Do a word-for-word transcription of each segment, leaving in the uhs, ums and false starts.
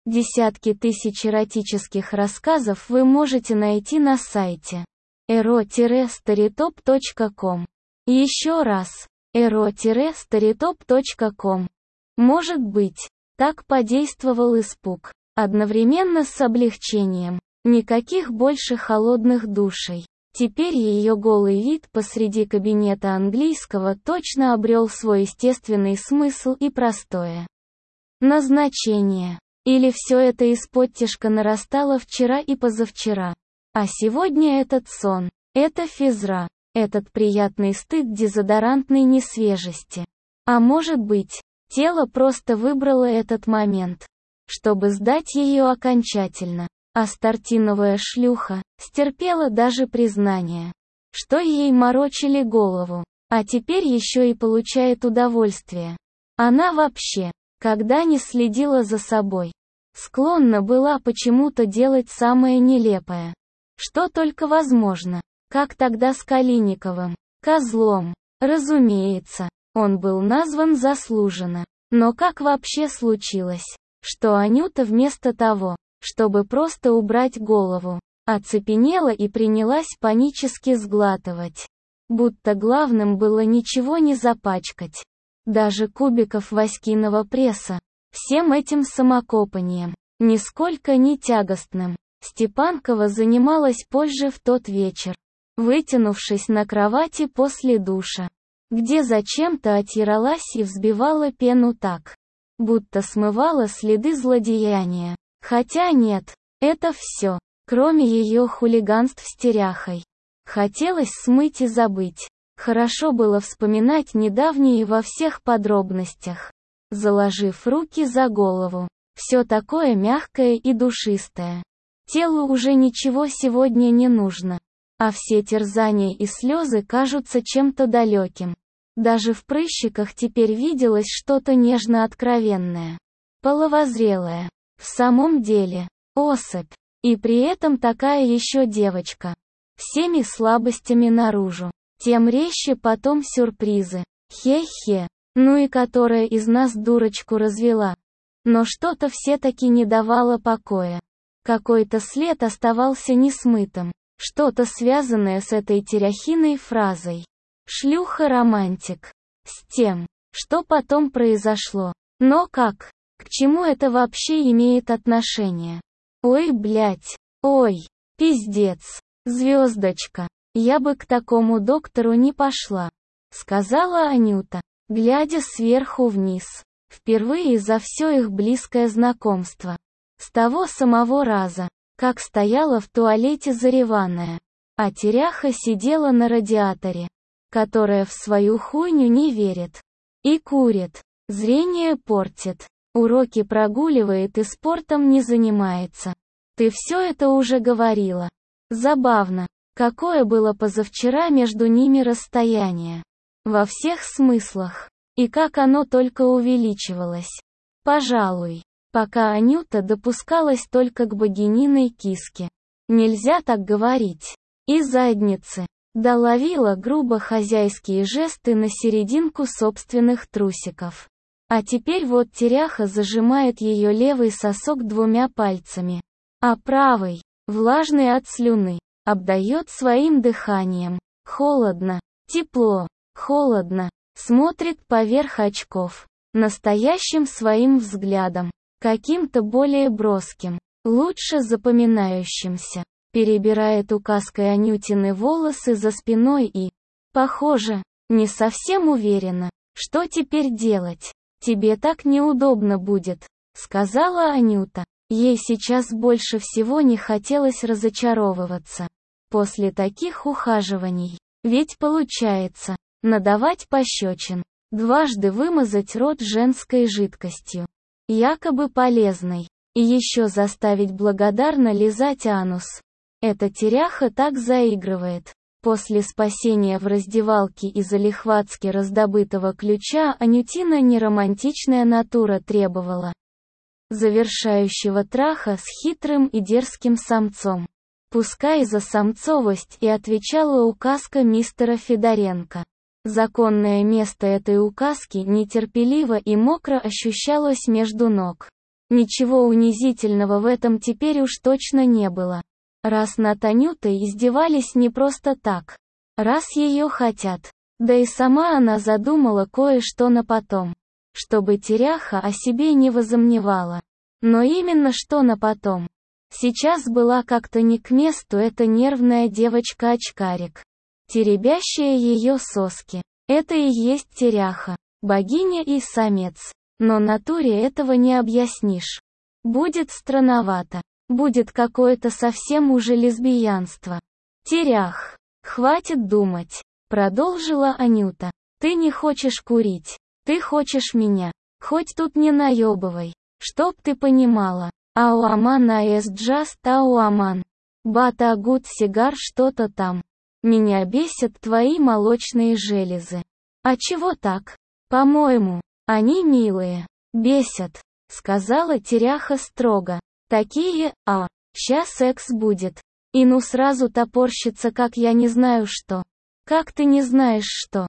Десятки тысяч эротических рассказов вы можете найти на сайте эро старитоп точка ком. Еще раз, эро старитоп точка ком. Может быть, так подействовал испуг, одновременно с облегчением. Никаких больше холодных душей. Теперь ее голый вид посреди кабинета английского точно обрел свой естественный смысл и простое назначение. Или все это исподтишка нарастало вчера и позавчера. А сегодня этот сон, эта физра, этот приятный стыд дезодорантной несвежести. А может быть, тело просто выбрало этот момент, чтобы сдать ее окончательно. А стартиновая шлюха стерпела даже признание, что ей морочили голову, а теперь еще и получает удовольствие. Она вообще, когда не следила за собой, склонна была почему-то делать самое нелепое, что только возможно, как тогда с Калиниковым, козлом. Разумеется, он был назван заслуженно, но как вообще случилось, что Анюта вместо того, чтобы просто убрать голову, оцепенела и принялась панически сглатывать, будто главным было ничего не запачкать. Даже кубиков Васькиного пресса, всем этим самокопанием, нисколько не тягостным, Степанкова занималась позже в тот вечер, вытянувшись на кровати после душа, где зачем-то отиралась и взбивала пену так, будто смывала следы злодеяния. Хотя нет, это все, кроме ее хулиганств с теряхой. Хотелось смыть и забыть. Хорошо было вспоминать недавние во всех подробностях. Заложив руки за голову. Все такое мягкое и душистое. Телу уже ничего сегодня не нужно. А все терзания и слезы кажутся чем-то далеким. Даже в прыщиках теперь виделось что-то нежно-откровенное. Половозрелое. В самом деле, особь. И при этом такая еще девочка. Всеми слабостями наружу. Тем резче потом сюрпризы. Хе-хе. Ну и которая из нас дурочку развела. Но что-то все-таки не давало покоя. Какой-то след оставался несмытым. Что-то связанное с этой теряхиной фразой. Шлюха-романтик. С тем, что потом произошло. Но как? К чему это вообще имеет отношение? Ой, блять. Ой, пиздец. Звездочка. Я бы к такому доктору не пошла, сказала Анюта, глядя сверху вниз. Впервые за все их близкое знакомство. С того самого раза, как стояла в туалете зареванная, а теряха сидела на радиаторе, которая в свою хуйню не верит. И курит, зрение портит, уроки прогуливает и спортом не занимается. Ты все это уже говорила. Забавно, какое было позавчера между ними расстояние. Во всех смыслах. И как оно только увеличивалось. Пожалуй, пока Анюта допускалась только к богининой киске. Нельзя так говорить. И задницы. Доловила грубо хозяйские жесты на серединку собственных трусиков. А теперь вот теряха зажимает ее левый сосок двумя пальцами. А правый, влажный от слюны, обдает своим дыханием. Холодно, тепло, холодно. Смотрит поверх очков. Настоящим своим взглядом. Каким-то более броским. Лучше запоминающимся. Перебирает указкой Анютины волосы за спиной и, похоже, не совсем уверена, что теперь делать. «Тебе так неудобно будет», — сказала Анюта. Ей сейчас больше всего не хотелось разочаровываться. После таких ухаживаний. Ведь получается, надавать пощечин, дважды вымазать рот женской жидкостью, якобы полезной, и еще заставить благодарно лизать анус. Эта теряха так заигрывает. После спасения в раздевалке и залихватски раздобытого ключа Анютина неромантичная натура требовала завершающего траха с хитрым и дерзким самцом. Пускай за самцовость и отвечала указка мистера Федоренко. Законное место этой указки нетерпеливо и мокро ощущалось между ног. Ничего унизительного в этом теперь уж точно не было. Раз над Анютой издевались не просто так. Раз ее хотят. Да и сама она задумала кое-что на потом. Чтобы теряха о себе не возомневала. Но именно что на потом. Сейчас была как-то не к месту эта нервная девочка-очкарик, теребящая ее соски. Это и есть теряха, богиня и самец. Но натуре этого не объяснишь. Будет странновато. Будет какое-то совсем уже лесбиянство. Терях. Хватит думать. Продолжила Анюта. Ты не хочешь курить. Ты хочешь меня. Хоть тут не наебывай. Чтоб ты понимала. Ауаман аэс джаст ауаман. Бата гуд сигар что-то там. Меня бесят твои молочные железы. А чего так? По-моему, они милые. Бесят. Сказала теряха строго. Такие, а, ща секс будет. И ну сразу топорщится, как я не знаю что. Как ты не знаешь что?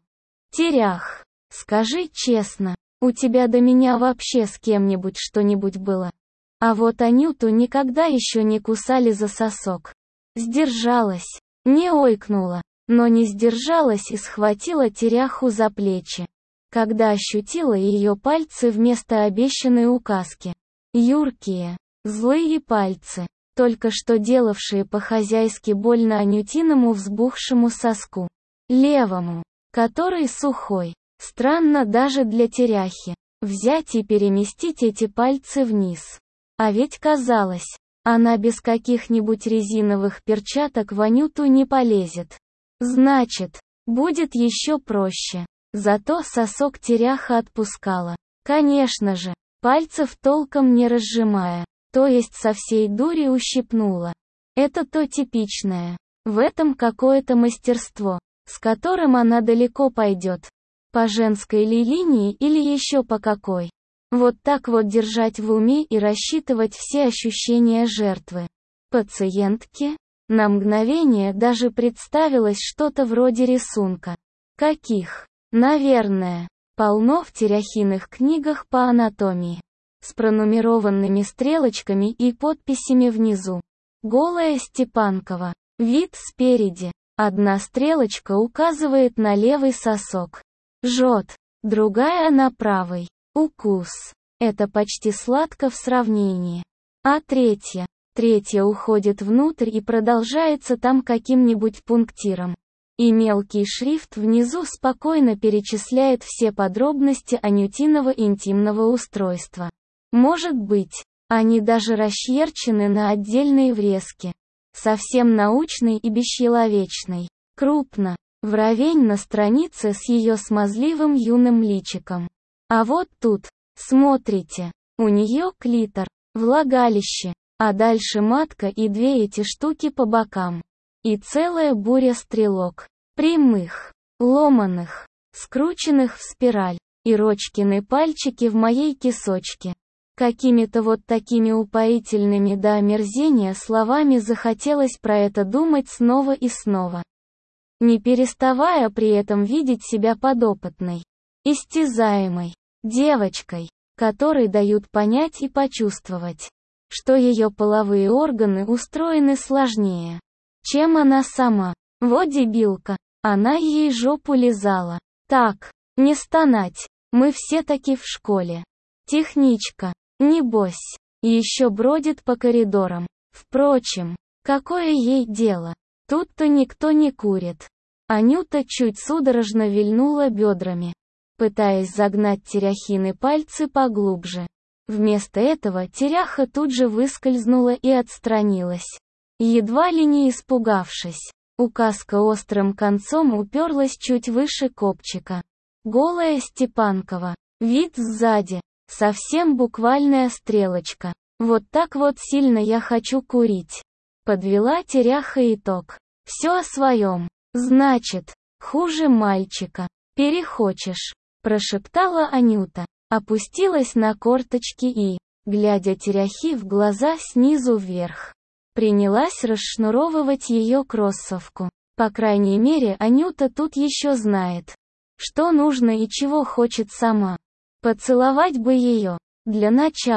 Терях. Скажи честно, у тебя до меня вообще с кем-нибудь что-нибудь было? А вот Анюту никогда еще не кусали за сосок. Сдержалась. Не ойкнула, но не сдержалась и схватила теряху за плечи. Когда ощутила ее пальцы вместо обещанной указки. Юркие, злые пальцы, только что делавшие по-хозяйски больно Анютиному взбухшему соску. Левому, который сухой. Странно даже для теряхи. Взять и переместить эти пальцы вниз. А ведь казалось, она без каких-нибудь резиновых перчаток в Анюту не полезет. Значит, будет еще проще. Зато сосок теряха отпускала. Конечно же, пальцев толком не разжимая, то есть со всей дури ущипнула. Это то типичное. В этом какое-то мастерство, с которым она далеко пойдет. По женской ли линии или еще по какой. Вот так вот держать в уме и рассчитывать все ощущения жертвы. Пациентки? На мгновение даже представилось что-то вроде рисунка. Каких? Наверное, полно в теряхиных книгах по анатомии. С пронумерованными стрелочками и подписями внизу. Голая Степанкова. Вид спереди. Одна стрелочка указывает на левый сосок. Жжет. Другая на правый. Укус. Это почти сладко в сравнении. А третья. Третья уходит внутрь и продолжается там каким-нибудь пунктиром. И мелкий шрифт внизу спокойно перечисляет все подробности Анютиного интимного устройства. Может быть, они даже расчерчены на отдельные врезки. Совсем научный и бесчеловечный. Крупно. Вровень на странице с ее смазливым юным личиком. А вот тут, смотрите, у нее клитор, влагалище, а дальше матка и две эти штуки по бокам. И целая буря стрелок. Прямых, ломаных, скрученных в спираль. И Рочкины пальчики в моей кисочке. Какими-то вот такими упоительными до омерзения словами захотелось про это думать снова и снова. Не переставая при этом видеть себя подопытной, истязаемой, девочкой, которой дают понять и почувствовать, что ее половые органы устроены сложнее, чем она сама. Вот дебилка, она ей жопу лизала. Так, не стонать, мы все таки в школе. Техничка, небось, еще бродит по коридорам. Впрочем, какое ей дело? Тут-то никто не курит. Анюта чуть судорожно вильнула бедрами, пытаясь загнать теряхины пальцы поглубже. Вместо этого теряха тут же выскользнула и отстранилась. Едва ли не испугавшись. Указка острым концом уперлась чуть выше копчика. Голая Степанкова. Вид сзади. Совсем буквальная стрелочка. Вот так вот сильно я хочу курить. Подвела теряха итог. Все о своем. Значит, хуже мальчика. Перехочешь. Прошептала Анюта. Опустилась на корточки и, глядя теряхи в глаза снизу вверх, принялась расшнуровывать ее кроссовку. По крайней мере, Анюта тут еще знает, что нужно и чего хочет сама. Поцеловать бы ее. Для начала.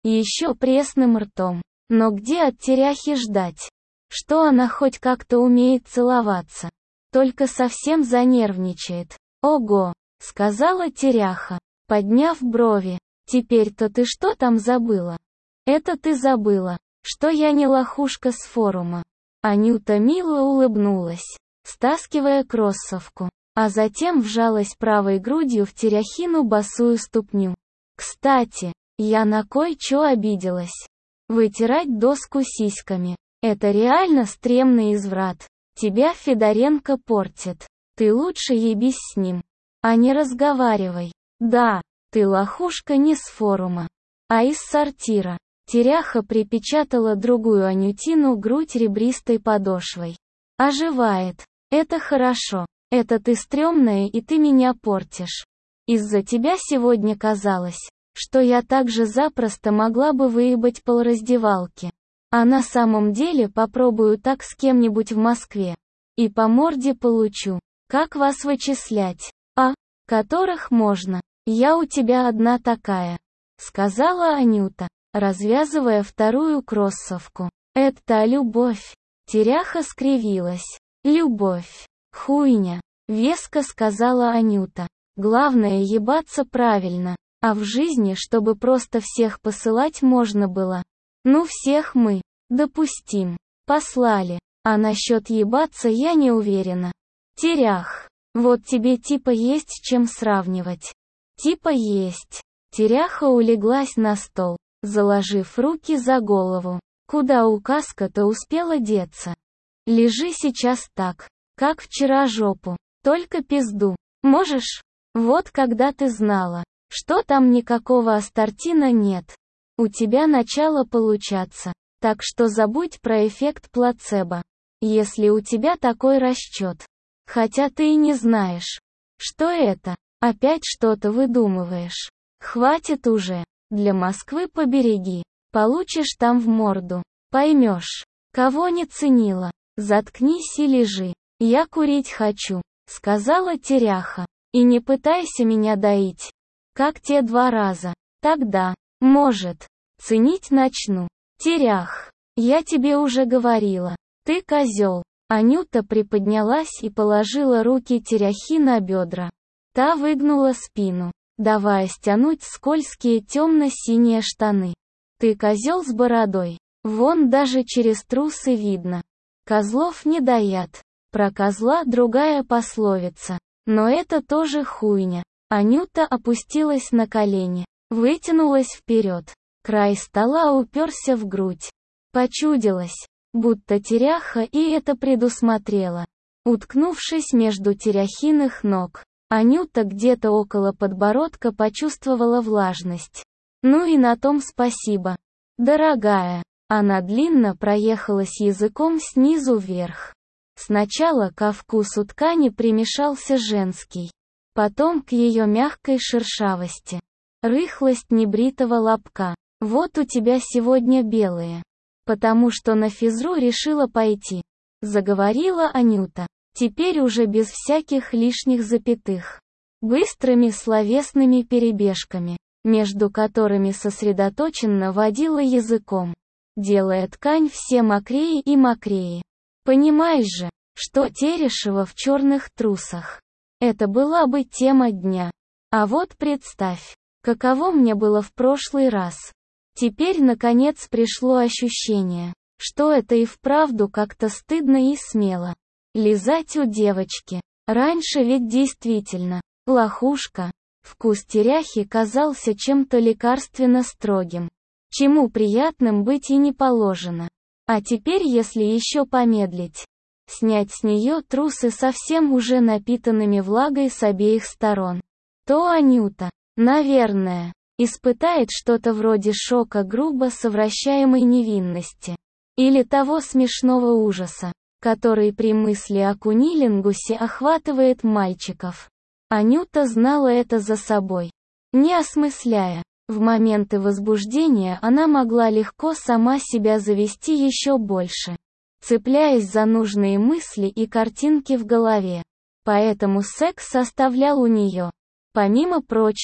еще пресным ртом. Но где от теряхи ждать? Что она хоть как-то умеет целоваться? Только совсем занервничает. Ого, сказала теряха, подняв брови. Теперь-то ты что там забыла? Это ты забыла, что я не лохушка с форума. Анюта мило улыбнулась, стаскивая кроссовку, а затем вжалась правой грудью в теряхину босую ступню. Кстати, я на кой-чё обиделась. Вытирать доску сиськами. Это реально стремный изврат. Тебя Федоренко портит. Ты лучше ебись с ним. А не разговаривай. Да, ты лохушка не с форума, а из сортира. Теряха припечатала другую Анютину грудь ребристой подошвой. Оживает. Это хорошо. Это ты стрёмная и ты меня портишь. Из-за тебя сегодня казалось, что я так же запросто могла бы выебать полраздевалки. А на самом деле попробую так с кем-нибудь в Москве. И по морде получу. Как вас вычислять? А, которых можно. Я у тебя одна такая. Сказала Анюта, развязывая вторую кроссовку. Это любовь. Теряха скривилась. Любовь. Хуйня. Веско сказала Анюта. Главное ебаться правильно. А в жизни, чтобы просто всех посылать можно было. Ну всех мы, допустим, послали. А насчет ебаться я не уверена. Терях. Вот тебе типа есть с чем сравнивать. Типа есть. Теряха улеглась на стол, заложив руки за голову. Куда указка-то успела деться? Лежи сейчас так, как вчера жопу. Только пизду. Можешь? Вот когда ты знала, что там никакого астартина нет. У тебя начало получаться. Так что забудь про эффект плацебо. Если у тебя такой расчет. Хотя ты и не знаешь. Что это? Опять что-то выдумываешь. Хватит уже. Для Москвы побереги. Получишь там в морду. Поймешь. Кого не ценила. Заткнись и лежи. Я курить хочу. Сказала теряха. И не пытайся меня доить. Как те два раза. Тогда, может, ценить начну. Терях. Я тебе уже говорила. Ты козел. Анюта приподнялась и положила руки теряхи на бедра. Та выгнула спину, давая стянуть скользкие темно-синие штаны. Ты козел с бородой. Вон даже через трусы видно. Козлов не доят. Про козла другая пословица. Но это тоже хуйня. Анюта опустилась на колени, вытянулась вперед. Край стола уперся в грудь. Почудилась, будто теряха и это предусмотрела. Уткнувшись между теряхиных ног, Анюта где-то около подбородка почувствовала влажность. Ну и на том спасибо. Дорогая, она длинно проехалась языком снизу вверх. Сначала ко вкусу ткани примешался женский. Потом к ее мягкой шершавости. Рыхлость небритого лобка. Вот у тебя сегодня белые. Потому что на физру решила пойти. Заговорила Анюта. Теперь уже без всяких лишних запятых. Быстрыми словесными перебежками, между которыми сосредоточенно водила языком, делая ткань все мокрее и мокрее. Понимаешь же, что Терешева в черных трусах. Это была бы тема дня. А вот представь, каково мне было в прошлый раз. Теперь наконец пришло ощущение, что это и вправду как-то стыдно и смело. Лизать у девочки. Раньше ведь действительно, лохушка. Вкус теряхи казался чем-то лекарственно строгим. Чему приятным быть и не положено. А теперь, если еще помедлить, снять с нее трусы совсем уже напитанными влагой с обеих сторон, то Анюта, наверное, испытает что-то вроде шока грубо совращаемой невинности. Или того смешного ужаса, который при мысли о кунилингусе охватывает мальчиков. Анюта знала это за собой. Не осмысляя, в моменты возбуждения она могла легко сама себя завести еще больше, цепляясь за нужные мысли и картинки в голове. Поэтому секс составлял у нее, помимо прочего,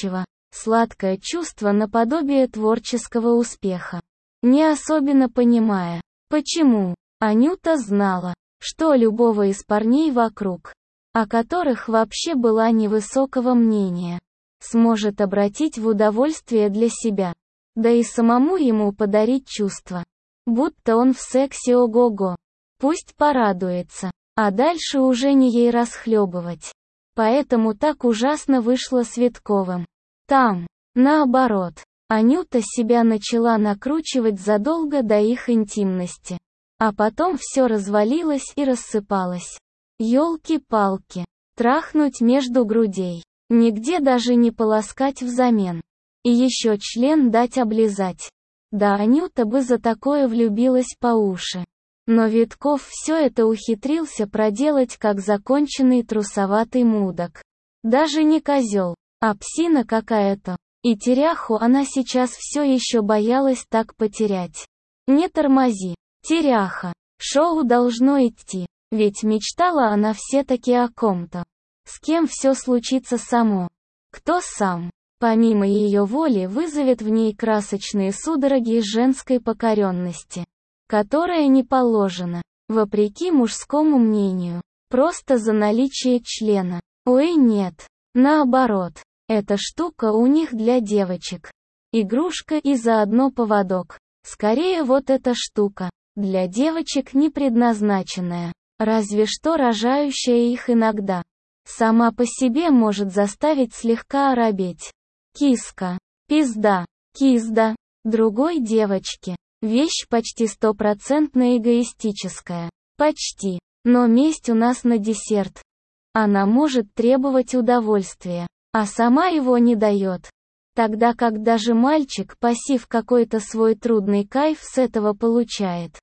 Сладкое чувство наподобие творческого успеха. Не особенно понимая, почему, Анюта знала, что любого из парней вокруг, о которых вообще была невысокого мнения, сможет обратить в удовольствие для себя, да и самому ему подарить чувство, будто он в сексе ого-го. Пусть порадуется, а дальше уже не ей расхлебывать. Поэтому так ужасно вышло с Витковым. Там, наоборот, Анюта себя начала накручивать задолго до их интимности. А потом все развалилось и рассыпалось. Ёлки-палки. Трахнуть между грудей. Нигде даже не полоскать взамен. И еще член дать облизать. Да Анюта бы за такое влюбилась по уши. Но Витков все это ухитрился проделать как законченный трусоватый мудак. Даже не козел, а псина какая-то. И теряху она сейчас все еще боялась так потерять. Не тормози, теряха. Шоу должно идти. Ведь мечтала она все-таки о ком-то. С кем все случится само. Кто сам, помимо ее воли, вызовет в ней красочные судороги женской покоренности, которая не положена, вопреки мужскому мнению, просто за наличие члена. Ой, нет. Наоборот, эта штука у них для девочек. Игрушка и заодно поводок. Скорее вот эта штука, для девочек не предназначенная, разве что рожающая их иногда. Сама по себе может заставить слегка оробеть. Киска. Пизда. Кизда. Другой девочке. Вещь почти стопроцентно эгоистическая. Почти. Но месть у нас на десерт. Она может требовать удовольствия, а сама его не дает. Тогда как даже мальчик, пассив какой-то свой трудный кайф с этого получает.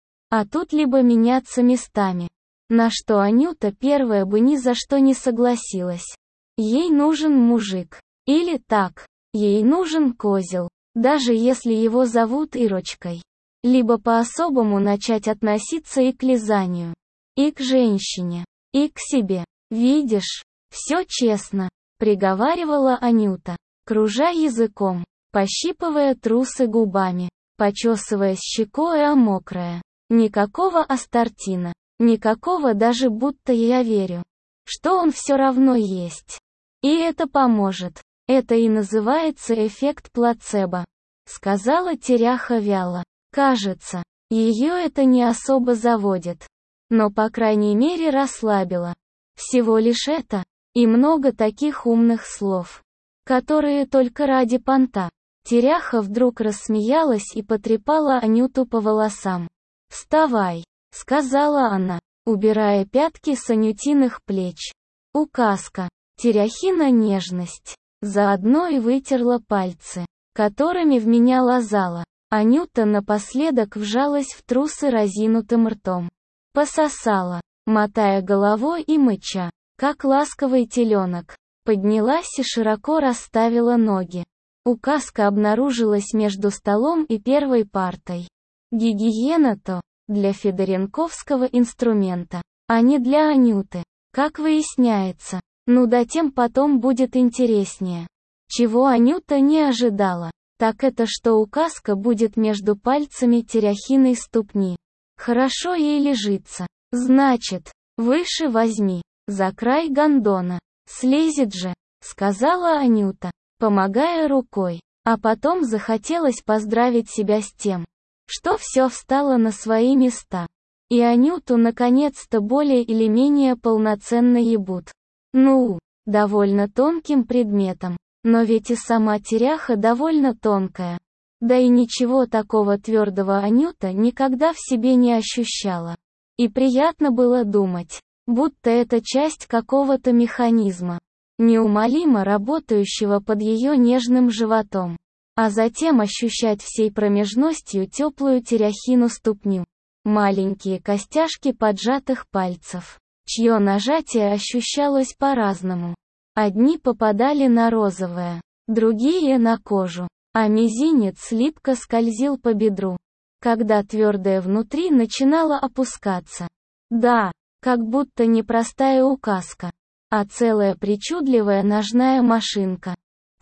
А тут либо меняться местами. На что Анюта первая бы ни за что не согласилась. Ей нужен мужик. Или так. Ей нужен козел. Даже если его зовут Ирочкой. Либо по-особому начать относиться и к лизанию. И к женщине. И к себе. Видишь? Все честно. Приговаривала Анюта. Кружа языком. Пощипывая трусы губами. Почесываясь щекой о мокрое. Никакого астартина. Никакого даже будто я верю, что он все равно есть. И это поможет. Это и называется эффект плацебо. Сказала теряха вяло. Кажется, ее это не особо заводит. Но по крайней мере расслабило. Всего лишь это, и много таких умных слов, которые только ради понта. Теряха вдруг рассмеялась и потрепала Анюту по волосам. «Вставай», — сказала она, убирая пятки с Анютиных плеч. Указка. Теряхина нежность. Заодно и вытерла пальцы, которыми в меня лазала. Анюта напоследок вжалась в трусы разинутым ртом. Пососала, мотая головой и мыча, как ласковый теленок. Поднялась и широко расставила ноги. Указка обнаружилась между столом и первой партой. Гигиена-то для Федоренковского инструмента, а не для Анюты, как выясняется. Ну да тем потом будет интереснее. Чего Анюта не ожидала, так это что указка будет между пальцами теряхиной ступни. Хорошо ей лежится. Значит, выше возьми, за край гондона. Слезет же, сказала Анюта, помогая рукой. А потом захотелось поздравить себя с тем, что все встало на свои места. И Анюту наконец-то более или менее полноценно ебут. Ну, довольно тонким предметом. Но ведь и сама теряха довольно тонкая. Да и ничего такого твердого Анюта никогда в себе не ощущала. И приятно было думать, будто это часть какого-то механизма, неумолимо работающего под ее нежным животом. А затем ощущать всей промежностью теплую теряхину ступню. Маленькие костяшки поджатых пальцев, чье нажатие ощущалось по-разному. Одни попадали на розовое, другие на кожу, а мизинец липко скользил по бедру, когда твердое внутри начинало опускаться. Да, как будто не простая указка, а целая причудливая ножная машинка,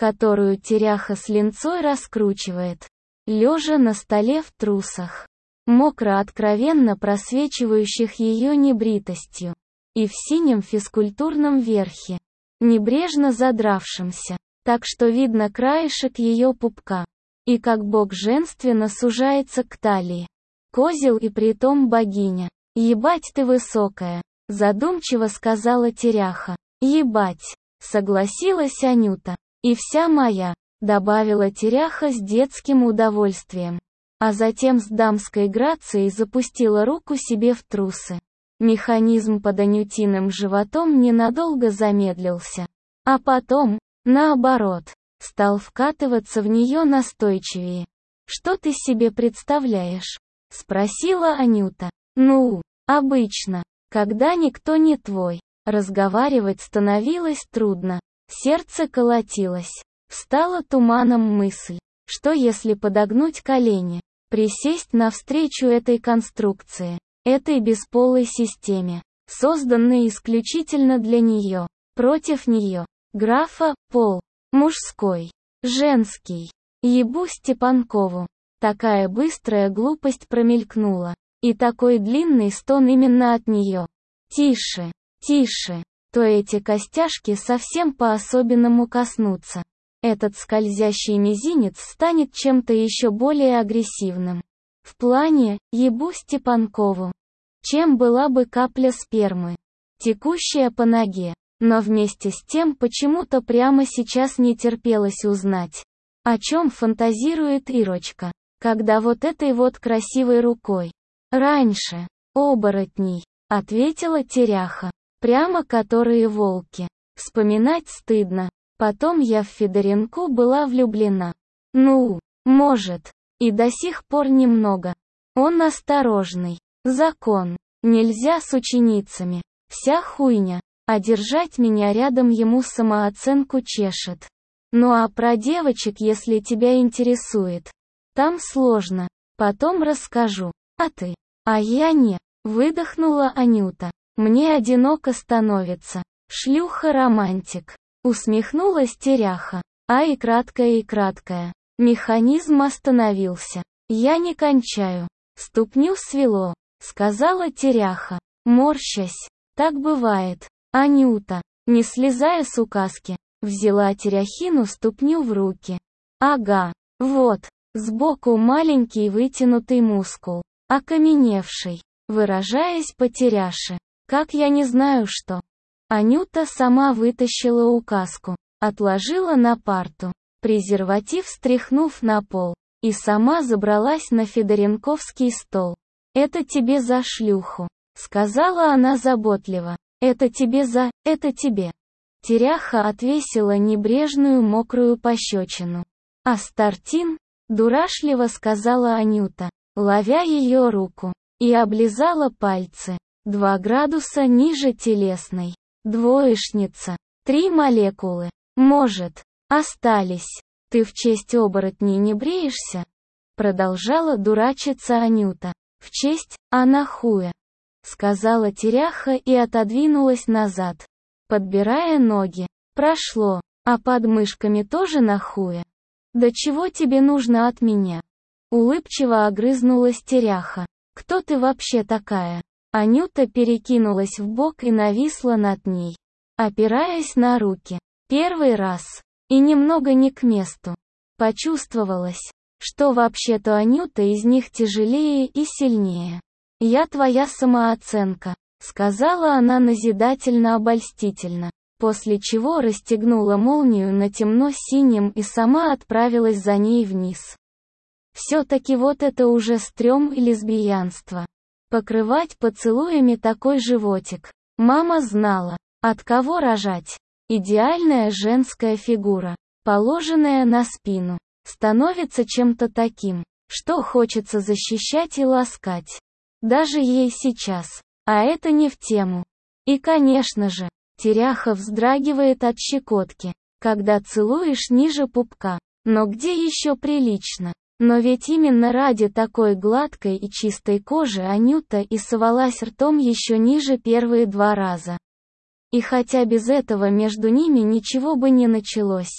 которую теряха с линцой раскручивает, лежа на столе в трусах, мокро откровенно просвечивающих ее небритостью, и в синем физкультурном верхе, небрежно задравшемся, так что видно краешек ее пупка, и как бок женственно сужается к талии. Козел и притом богиня. «Ебать ты высокая», — задумчиво сказала теряха. «Ебать», — согласилась Анюта. «И вся моя», — добавила теряха с детским удовольствием. А затем с дамской грацией запустила руку себе в трусы. Механизм под Анютиным животом ненадолго замедлился. А потом, наоборот, стал вкатываться в нее настойчивее. «Что ты себе представляешь?» — спросила Анюта. «Ну, обычно, когда никто не твой». Разговаривать становилось трудно. Сердце колотилось. Встала туманом мысль, что если подогнуть колени, присесть навстречу этой конструкции, этой бесполой системе, созданной исключительно для нее, против нее, графа, пол, мужской, женский, ебу Степанкову. Такая быстрая глупость промелькнула, и такой длинный стон именно от нее. Тише, тише, то эти костяшки совсем по-особенному коснутся. Этот скользящий мизинец станет чем-то еще более агрессивным. В плане «ебу Степанкову», чем была бы капля спермы, текущая по ноге, но вместе с тем почему-то прямо сейчас не терпелось узнать, о чем фантазирует Ирочка, когда вот этой вот красивой рукой. «Раньше, оборотней», — ответила теряха, прямо которые волки. Вспоминать стыдно. Потом я в Федоренко была влюблена. Ну, может, и до сих пор немного. Он осторожный. Закон. Нельзя с ученицами. Вся хуйня. А держать меня рядом ему самооценку чешет. Ну а про девочек, если тебя интересует. Там сложно. Потом расскажу. А ты? А я не. Выдохнула Анюта. Мне одиноко становится. Шлюха-романтик. Усмехнулась теряха. А и краткая и краткая. Механизм остановился. Я не кончаю. Ступню свело, сказала теряха, морщась. Так бывает. Анюта, не слезая с указки, взяла теряхину ступню в руки. Ага, вот, сбоку маленький вытянутый мускул, окаменевший, выражаясь по теряше. Как я не знаю что. Анюта сама вытащила указку, отложила на парту, презерватив стряхнув на пол, и сама забралась на федоренковский стол. «Это тебе за шлюху», — сказала она заботливо. «Это тебе за... это тебе». Теряха отвесила небрежную мокрую пощечину. «Астартин», — дурашливо сказала Анюта, ловя ее руку, и облизала пальцы. Два градуса ниже телесной. Двоечница. Три молекулы. Может, остались. Ты в честь оборотней не бреешься? Продолжала дурачиться Анюта. В честь, а на хуя. Сказала теряха и отодвинулась назад, подбирая ноги. Прошло. А под мышками тоже на хуя? Да чего тебе нужно от меня? Улыбчиво огрызнулась теряха. Кто ты вообще такая? Анюта перекинулась вбок и нависла над ней, опираясь на руки. Первый раз. И немного не к месту. Почувствовалось, что вообще-то Анюта из них тяжелее и сильнее. «Я твоя самооценка», — сказала она назидательно-обольстительно, после чего расстегнула молнию на темно-синем и сама отправилась за ней вниз. Все-таки вот это уже стрём и лесбиянство. Покрывать поцелуями такой животик. Мама знала, от кого рожать. Идеальная женская фигура, положенная на спину, становится чем-то таким, что хочется защищать и ласкать. Даже ей сейчас. А это не в тему. И конечно же, теряха вздрагивает от щекотки, когда целуешь ниже пупка. Но где еще прилично? Но ведь именно ради такой гладкой и чистой кожи Анюта и совалась ртом еще ниже первые два раза. И хотя без этого между ними ничего бы не началось.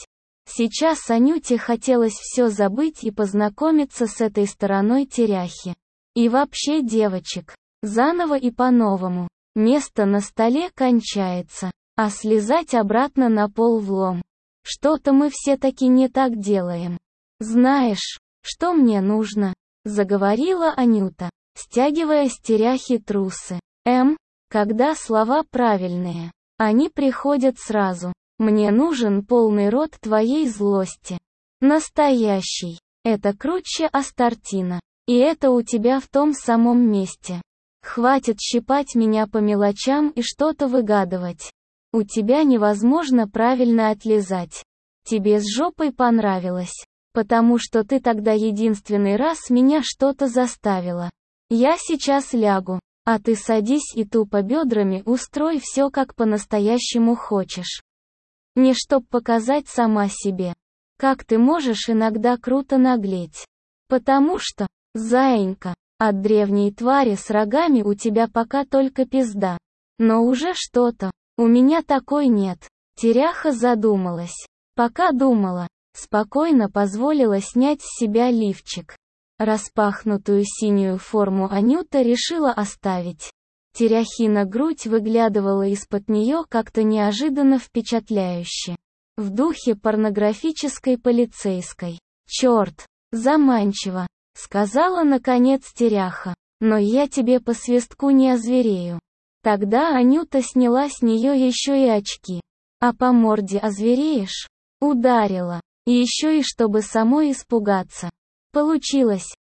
Сейчас Анюте хотелось все забыть и познакомиться с этой стороной теряхи. И вообще девочек. Заново и по-новому. Место на столе кончается, а слезать обратно на пол влом. Что-то мы все таки не так делаем. Знаешь, что мне нужно? Заговорила Анюта, стягивая с теряхи трусы. Эм, когда слова правильные, они приходят сразу. Мне нужен полный рот твоей злости. Настоящий. Это круче Астартина. И это у тебя в том самом месте. Хватит щипать меня по мелочам и что-то выгадывать. У тебя невозможно правильно отлизать. Тебе с жопой понравилось. Потому что ты тогда единственный раз меня что-то заставила. Я сейчас лягу, а ты садись и тупо бедрами устрой все как по-настоящему хочешь. Не чтоб показать сама себе. Как ты можешь иногда круто наглеть. Потому что, заинька, от древней твари с рогами у тебя пока только пизда. Но уже что-то. У меня такой нет. Теряха задумалась. Пока думала, спокойно позволила снять с себя лифчик. Распахнутую синюю форму Анюта решила оставить. Теряхина грудь выглядывала из-под нее как-то неожиданно впечатляюще. В духе порнографической полицейской. «Черт, заманчиво», — сказала наконец теряха. «Но я тебе по свистку не озверею». Тогда Анюта сняла с нее еще и очки. «А по морде озвереешь?» Ударила. И еще и чтобы самой испугаться. Получилось.